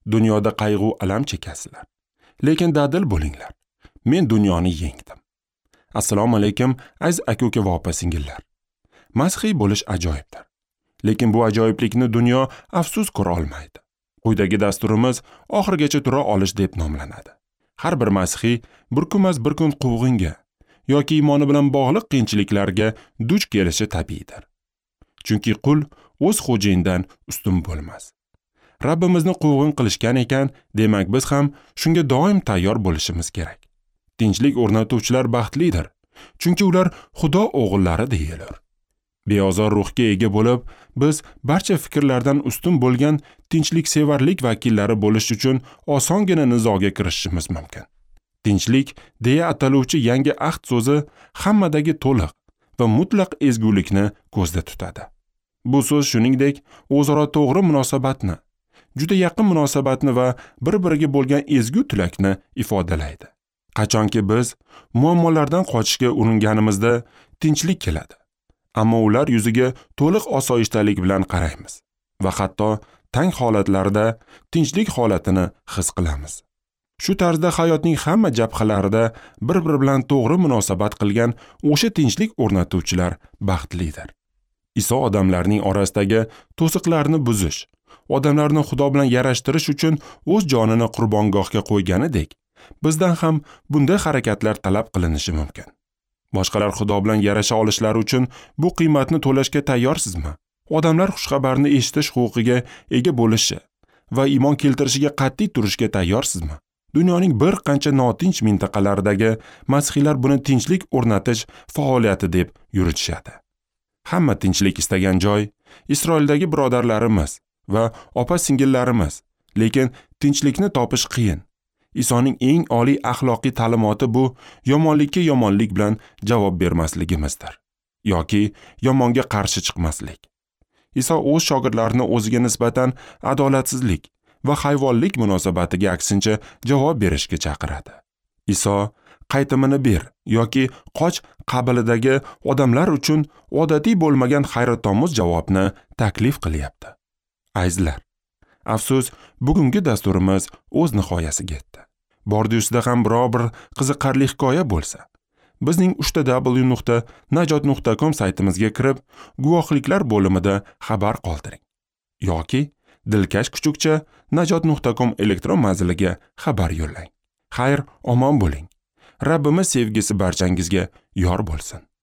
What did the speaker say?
dunyoda qayg'u alam chekasizlar. Lekin dadil bo'linglar. Men dunyoni yengdim. Assalomu alaykum aziz aka-uka va opa-singillar. Masihiy bo'lish ajoyibdir. Lekin bu ajoyiblikni dunyo afsus ko'ra olmaydi. Quyidagi dasturimiz oxirigacha tura olish deb nomlanadi. Har bir masihiy bir kun quvg'inga yoki iymoni bilan bog'liq qiyinchiliklarga duch kelishi tabiiydir. Chunki qul o'z xo'jayinidan ustun bo'lmas. Rabbimizni quvg'in qilishgan ekan, demak biz ham shunga doim tayyor bo'lishimiz kerak. Tinchlik o'rnatuvchilar baxtlidir, chunki ular Xudo o'g'illari deyilar. Beozor ruhga ega bo'lib, biz barcha fikrlardan ustun bo'lgan tinchliksevarlik vakillari bo'lish uchun osongina nizoga kirishimiz mumkin. Tinchlik deya ataluvchi yangi ahd so'zi hammadagi to'liq va mutlaq ezgulikni ko'zda tutadi. Bu so'z shuningdek o'zaro to'g'ri munosabatni, juda yaqin munosabatni va bir-biriga bo'lgan ezgu tilakni ifodalaydi. Qachonki biz muammolardan qochishga uringanimizda tinchlik keladi. Ammo ular yuziga to'liq osoyishtalik bilan qaraymiz va hatto tang holatlarda tinchlik holatini his qilamiz. Shu tarzda hayotning hamma jabhalarida bir-biri bilan to'g'ri munosabat qilgan o'sha tinchlik o'rnatuvchilar baxtlidir. Iso odamlarning orasidagi to'siqlarni buzish, odamlarni Xudo bilan yarashtirish uchun o'z jonini qurbongohga qo'yganidek, bizdan ham bunday harakatlar talab qilinishi mumkin. Boshqalar Xudo bilan yarasha olishlari uchun bu qiymatni to'lashga tayyorsizmi? Odamlar xushxabarni eshitish huquqiga ega bo'lishi va iymon keltirishiga qat'iy turishga tayyorsizmi? Dunyoning bir qancha notinch mintaqalaridagi masihiylar buni tinchlik o'rnatish faoliyati deb yuritishadi. Hamma tinchlik istagan joy Isroildagi birodarlarimiz va opa-singillarimiz, lekin tinchlikni topish qiyin. Isoning eng oliy axloqiy ta'limoti bu yomonlikka yomonlik bilan javob bermasligimizdir yoki yomonga qarshi chiqmaslik. Iso o'z shogirdlarini o'ziga nisbatan adolatsizlik va hayvonlik munosabatiga aksincha javob berishga chaqiradi. Iso qaytimini ber yoki qoch qabilidagi odamlar uchun odatiy bo'lmagan hayratomuz javobni taklif qilyapti. Azizlar, afsus, bugungi dasturimiz o'z nihoyasiga yetdi. Bordiyusida ham biror bir qiziqarli hikoya bo'lsa, bizning www.najot.com saytimizga kirib, guvohliklar bo'limida xabar qoldiring. Yoki dilkash kuchukcha najot.com elektron manziliga xabar yo'llang. Xayr, omon bo'ling. Rabbimiz sevgisi barchangizga yor bo'lsin.